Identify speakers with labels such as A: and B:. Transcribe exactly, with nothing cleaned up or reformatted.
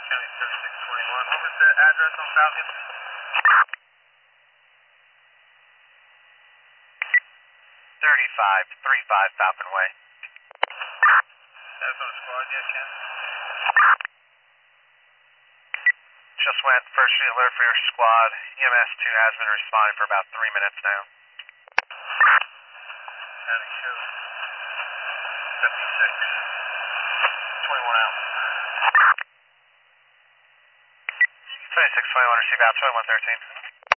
A: County thirty-six twenty-one. What was the address on Falcon?
B: thirty-five thirty-five Falcon Way.
A: Arizona squad yet, Ken?
B: Just went first street alert for your squad. E M S two has been responding for about three minutes now.
A: County show fifty-six twenty-one out.
B: twenty-six twenty-one, receive out twenty-one thirteen.